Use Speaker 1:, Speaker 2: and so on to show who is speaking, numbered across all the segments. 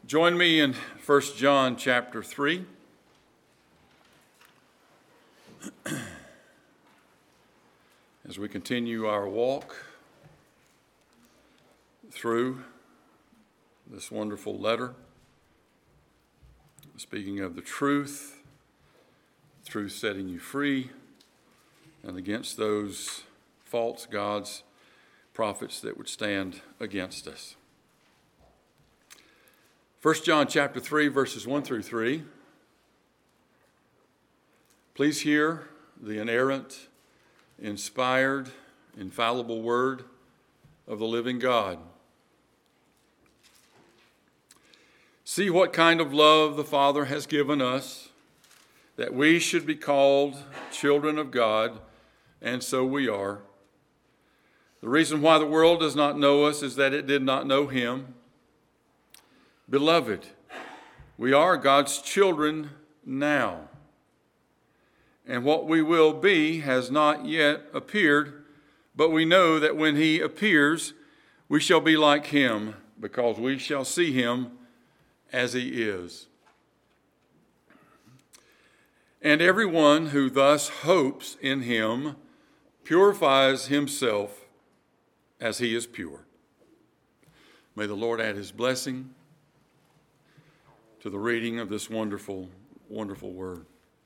Speaker 1: Join me in 1 John chapter 3. As we continue our walk through this wonderful letter, speaking of the truth setting you free, and against those false gods, prophets that would stand against us. 1 John chapter 3, verses 1 through 3. Please hear the inerrant, inspired, infallible word of the living God. See what kind of love the Father has given us, that we should be called children of God, and so we are. The reason why the world does not know us is that it did not know him. Beloved, we are God's children now, and what we will be has not yet appeared, but we know that when he appears, we shall be like him, because we shall see him as he is. And everyone who thus hopes in him purifies himself as he is pure. May the Lord add his blessing to the reading of this wonderful, wonderful word.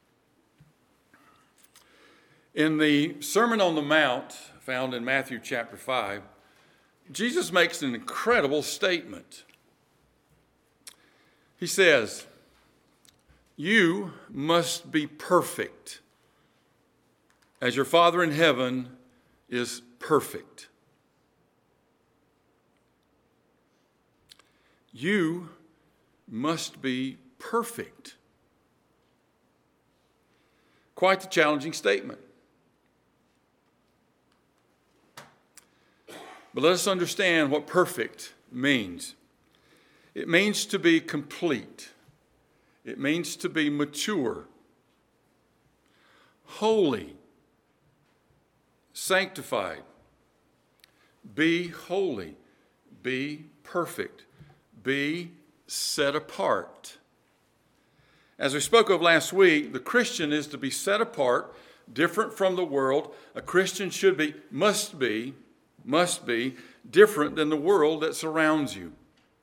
Speaker 1: In the Sermon on the Mount, found in Matthew chapter 5, Jesus makes an incredible statement. He says, "You must be perfect, as your Father in heaven is perfect." You must be perfect. Quite the challenging statement. But let us understand what perfect means. It means to be complete. It means to be mature, holy, sanctified. Be holy, be perfect, be set apart. As we spoke of last week, the Christian is to be set apart, different from the world. A Christian must be different than the world that surrounds you.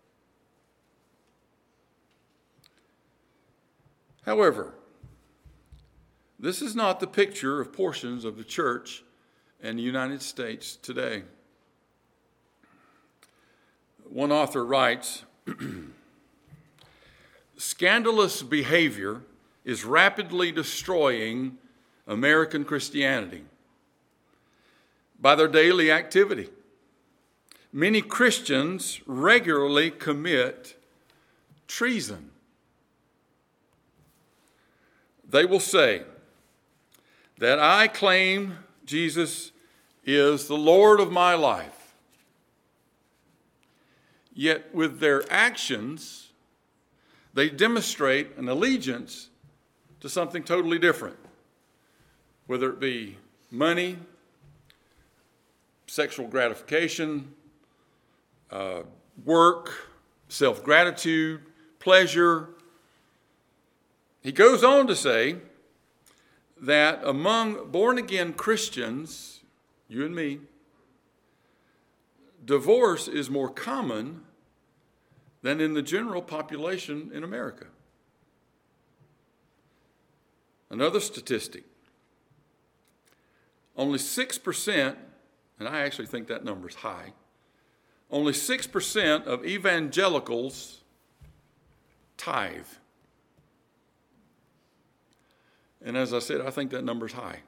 Speaker 1: However, this is not the picture of portions of the church in the United States today. One author writes, "Scandalous behavior is rapidly destroying American Christianity by their daily activity. Many Christians regularly commit treason. They will say that I claim Jesus is the Lord of my life. Yet with their actions, they demonstrate an allegiance to something totally different, whether it be money, sexual gratification, work, self-gratitude, pleasure." He goes on to say that among born-again Christians, you and me, divorce is more common than in the general population in America. Another statistic, only 6%, and I actually think that number is high, only 6% of evangelicals tithe. And as I said, I think that number is high.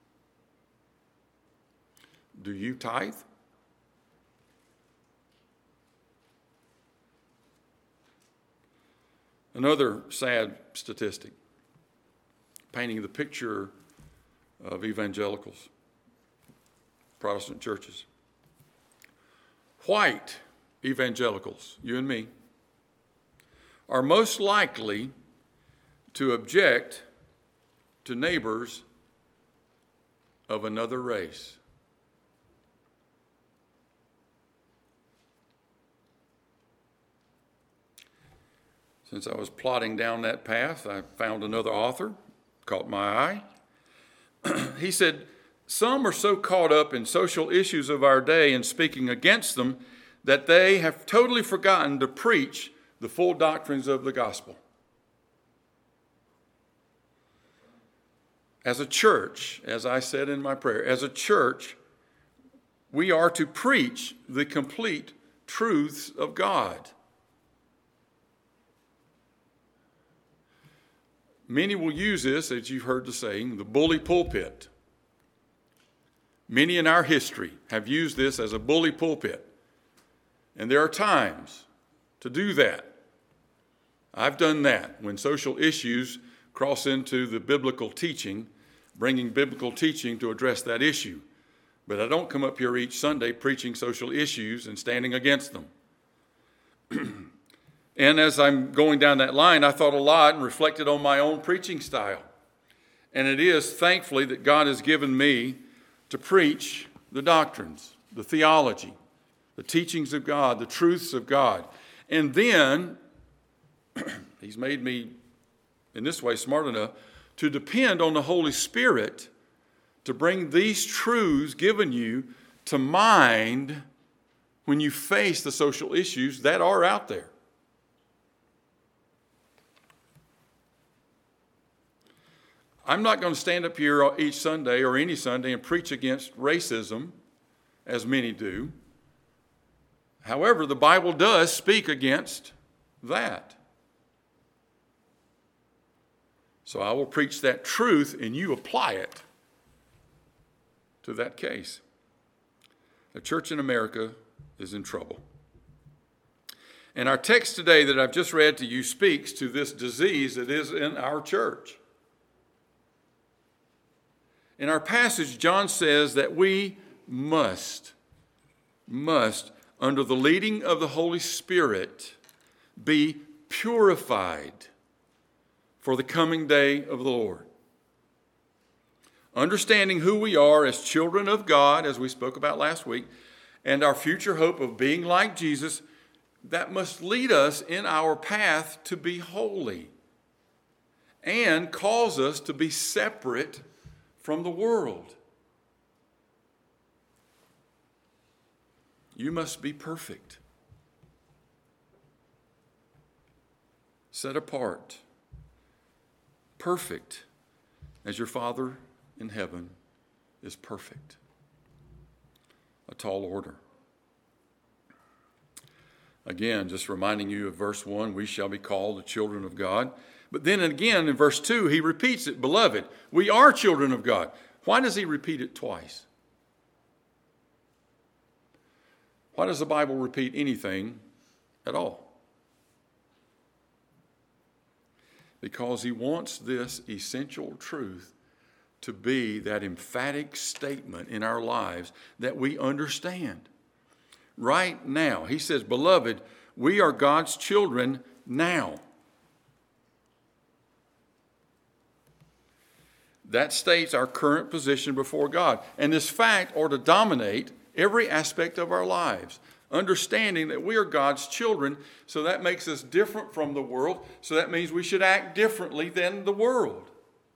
Speaker 1: Do you tithe? Another sad statistic, painting the picture of evangelicals, Protestant churches. White evangelicals, you and me, are most likely to object to neighbors of another race. Since I was plodding down that path, I found another author, caught my eye. He said, some are so caught up in social issues of our day and speaking against them that they have totally forgotten to preach the full doctrines of the gospel. As a church, as I said in my prayer, as a church, we are to preach the complete truths of God. Many will use this, as you've heard the saying, the bully pulpit. Many in our history have used this as a bully pulpit. And there are times to do that. I've done that when social issues cross into the biblical teaching, bringing biblical teaching to address that issue. But I don't come up here each Sunday preaching social issues and standing against them. And as I'm going down that line, I thought a lot and reflected on my own preaching style. And it is, thankfully, that God has given me to preach the doctrines, the theology, the teachings of God, the truths of God. And then, he's made me, in this way, smart enough to depend on the Holy Spirit to bring these truths given you to mind when you face the social issues that are out there. I'm not going to stand up here each Sunday or any Sunday and preach against racism, as many do. However, the Bible does speak against that. So I will preach that truth and you apply it to that case. The church in America is in trouble. And our text today that I've just read to you speaks to this disease that is in our church. In our passage, John says that we must, under the leading of the Holy Spirit, be purified for the coming day of the Lord. Understanding who we are as children of God, as we spoke about last week, and our future hope of being like Jesus, that must lead us in our path to be holy and cause us to be separate from the world. You must be perfect, set apart, perfect as your Father in heaven is perfect. A tall order. Again, just reminding you of verse 1, we shall be called the children of God. But then again in verse 2, he repeats it, beloved, we are children of God. Why does he repeat it twice? Why does the Bible repeat anything at all? Because he wants this essential truth to be that emphatic statement in our lives that we understand. Right now, he says, beloved, we are God's children now. That states our current position before God. And this fact ought to dominate every aspect of our lives. Understanding that we are God's children, so that makes us different from the world. So that means we should act differently than the world.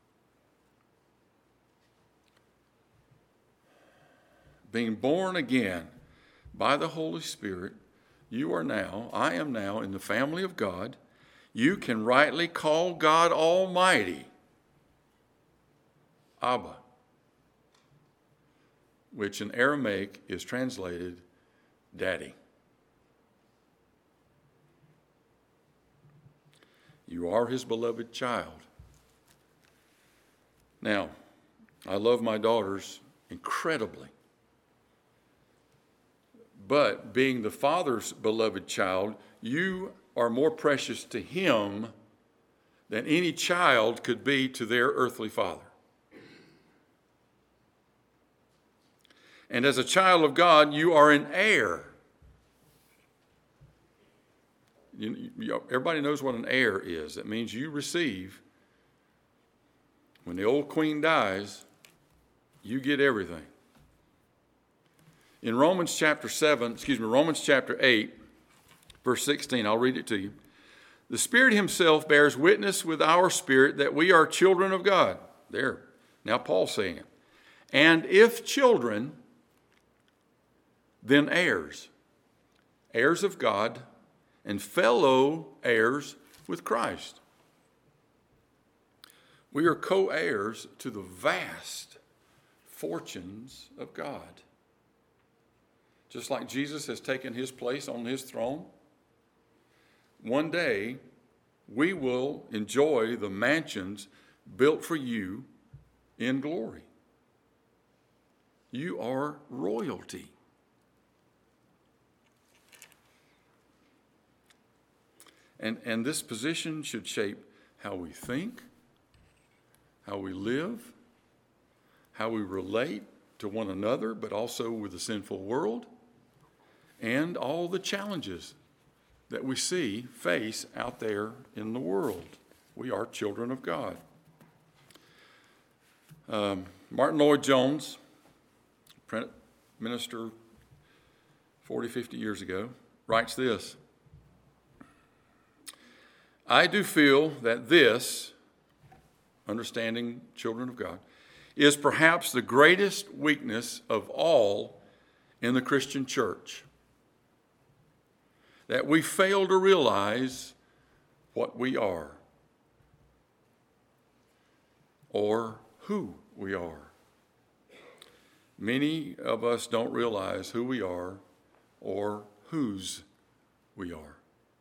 Speaker 1: Being born again by the Holy Spirit, I am now in the family of God. You can rightly call God Almighty Abba, which in Aramaic is translated Daddy. You are his beloved child. Now, I love my daughters incredibly. But being the Father's beloved child, you are more precious to him than any child could be to their earthly father. And as a child of God, you are an heir. Everybody knows what an heir is. It means you receive, when the old queen dies, you get everything. In Romans chapter 8, verse 16, I'll read it to you. The Spirit himself bears witness with our spirit that we are children of God. There. Now Paul's saying it. And if children, then heirs. Heirs of God and fellow heirs with Christ. We are co-heirs to the vast fortunes of God. Just like Jesus has taken his place on his throne, one day we will enjoy the mansions built for you in glory. You are royalty. And this position should shape how we think, how we live, how we relate to one another, but also with the sinful world, and all the challenges that we face out there in the world. We are children of God. Martin Lloyd-Jones, minister 40, 50 years ago, writes this: I do feel that this, understanding children of God, is perhaps the greatest weakness of all in the Christian church. That we fail to realize what we are or who we are. Many of us don't realize who we are or whose we are.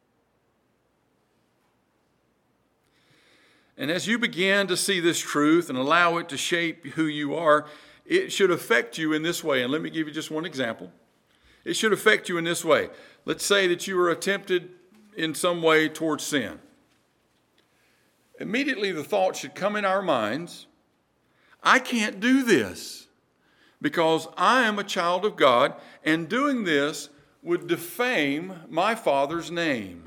Speaker 1: And as you begin to see this truth and allow it to shape who you are, it should affect you in this way. And let me give you just one example. It should affect you in this way. Let's say that you are tempted in some way towards sin. Immediately the thought should come in our minds, I can't do this because I am a child of God, and doing this would defame my Father's name.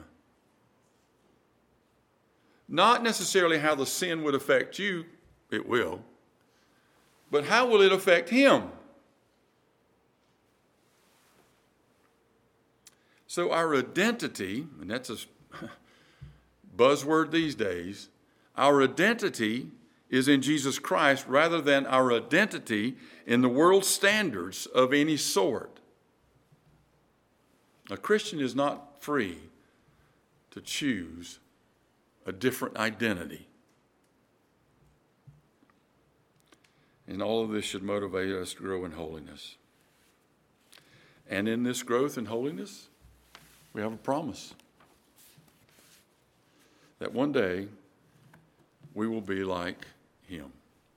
Speaker 1: Not necessarily how the sin would affect you, it will, but how will it affect him? So our identity, and that's a buzzword these days, our identity is in Jesus Christ rather than our identity in the world's standards of any sort. A Christian is not free to choose a different identity. And all of this should motivate us to grow in holiness. And in this growth in holiness, we have a promise that one day we will be like him.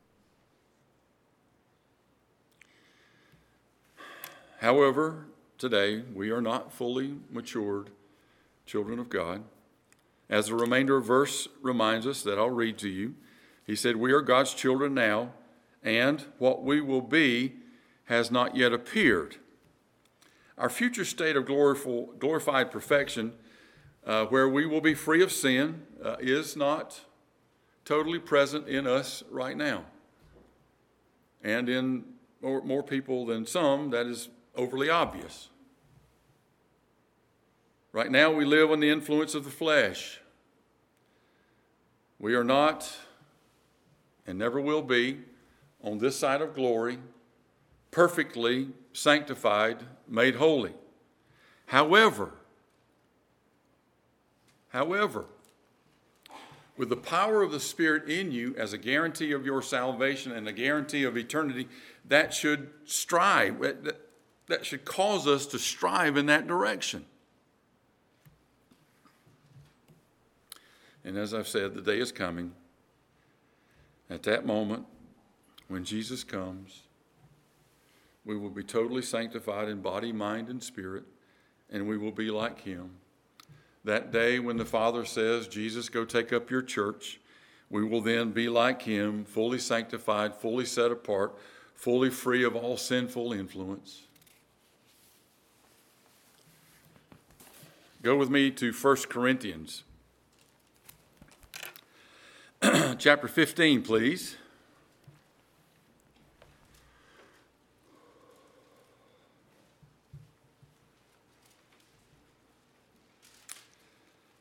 Speaker 1: However, today we are not fully matured children of God. As the remainder of verse reminds us that I'll read to you, he said, we are God's children now, and what we will be has not yet appeared. Our future state of glorified perfection, where we will be free of sin, is not totally present in us right now. And in more people than some, that is overly obvious. Right now we live in the influence of the flesh. We are not, and never will be, on this side of glory, perfectly sanctified, made holy. However, with the power of the Spirit in you as a guarantee of your salvation and a guarantee of eternity, that should strive, that should cause us to strive in that direction. And as I've said, the day is coming. At that moment, when Jesus comes, we will be totally sanctified in body, mind, and spirit, and we will be like him. That day when the Father says, Jesus, go take up your church, we will then be like him, fully sanctified, fully set apart, fully free of all sinful influence. Go with me to 1 Corinthians. Chapter 15, please.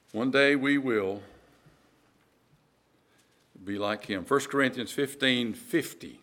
Speaker 1: One day we will be like him. 1 Corinthians 15:50.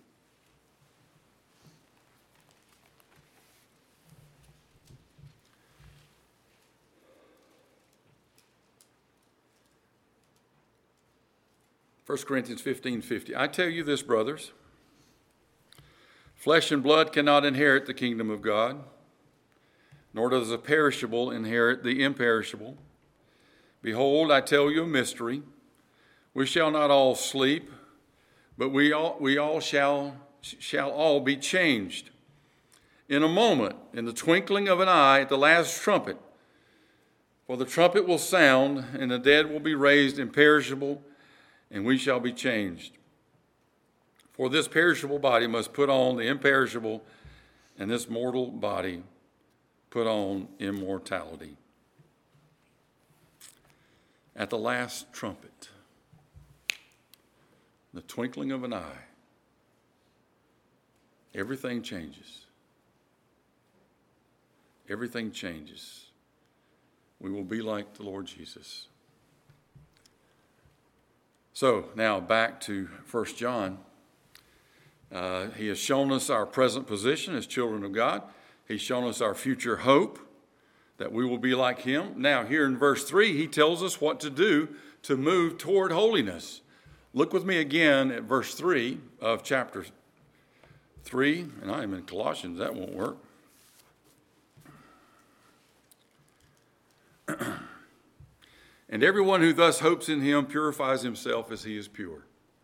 Speaker 1: First Corinthians 15:50. I tell you this, brothers, flesh and blood cannot inherit the kingdom of God, nor does the perishable inherit the imperishable. Behold, I tell you a mystery. We shall not all sleep, but we all shall all be changed. In a moment, in the twinkling of an eye, at the last trumpet. For the trumpet will sound, and the dead will be raised imperishable, and we shall be changed. For this perishable body must put on the imperishable, and this mortal body put on immortality. At the last trumpet, the twinkling of an eye, everything changes. Everything changes. We will be like the Lord Jesus. So now back to 1 John. He has shown us our present position as children of God. He's shown us our future hope, that we will be like him. Now here in verse 3, he tells us what to do to move toward holiness. Look with me again at verse 3 of chapter 3. And I am in Colossians. That won't work. And everyone who thus hopes in him purifies himself as he is pure.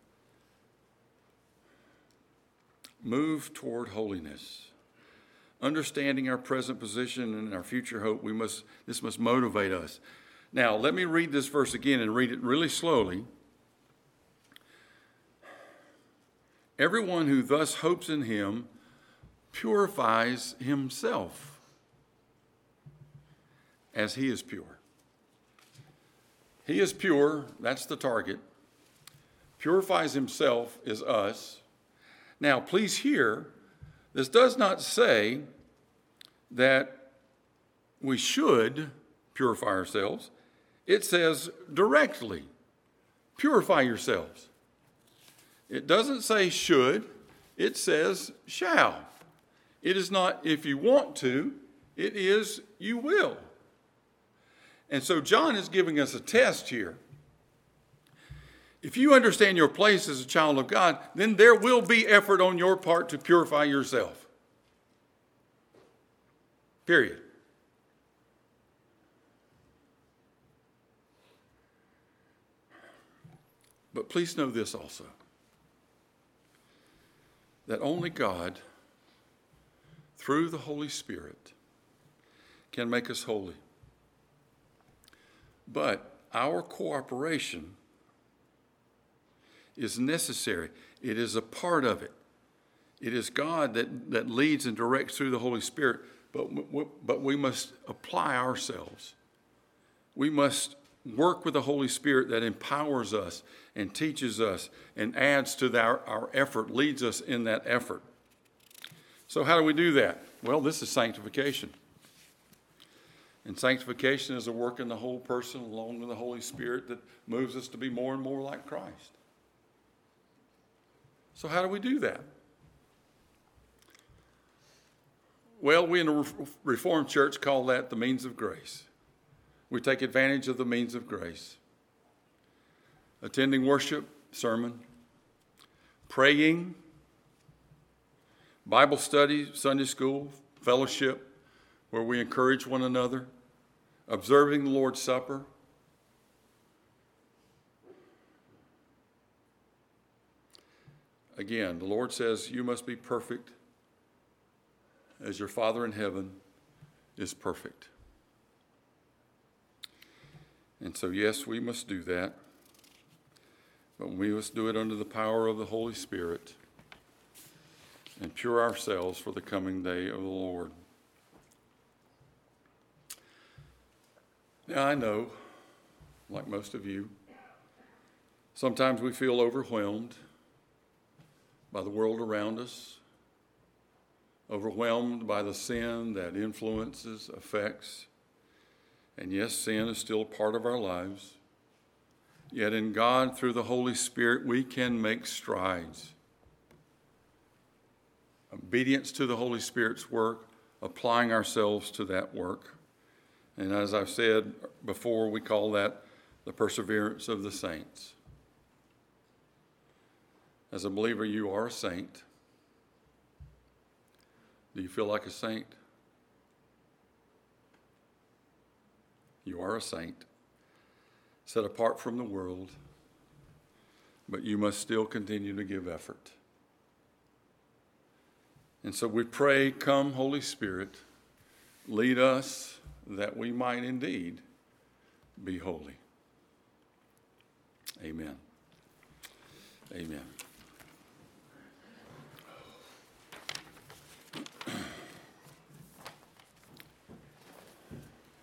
Speaker 1: Move toward holiness. Understanding our present position and our future hope, this must motivate us. Now, let me read this verse again and read it really slowly. Everyone who thus hopes in him purifies himself as he is pure. He is pure, that's the target. Purifies himself is us. Now, please hear, this does not say that we should purify ourselves. It says directly, purify yourselves. It doesn't say should, it says shall. It is not if you want to, it is you will. And so John is giving us a test here. If you understand your place as a child of God, then there will be effort on your part to purify yourself. Period. But please know this also, that only God, through the Holy Spirit, can make us holy. But our cooperation is necessary. It is a part of it. It is God that leads and directs through the Holy Spirit, but we must apply ourselves. We must work with the Holy Spirit that empowers us and teaches us and adds to our effort, leads us in that effort. So how do we do that? Well, this is sanctification. And sanctification is a work in the whole person along with the Holy Spirit that moves us to be more and more like Christ. So how do we do that? Well, we in the Reformed Church call that the means of grace. We take advantage of the means of grace. Attending worship, sermon, praying, Bible study, Sunday school, fellowship, where we encourage one another, observing the Lord's Supper. Again, the Lord says, you must be perfect as your Father in heaven is perfect. And so, yes, we must do that, but we must do it under the power of the Holy Spirit and pure ourselves for the coming day of the Lord. Now, I know, like most of you, sometimes we feel overwhelmed by the world around us, overwhelmed by the sin that influences, affects, And yes, sin is still a part of our lives. Yet in God, through the Holy Spirit, we can make strides. Obedience to the Holy Spirit's work, applying ourselves to that work. And as I've said before, we call that the perseverance of the saints. As a believer, you are a saint. Do you feel like a saint? You are a saint, set apart from the world, but you must still continue to give effort. And so we pray, come, Holy Spirit, lead us that we might indeed be holy. Amen. Amen.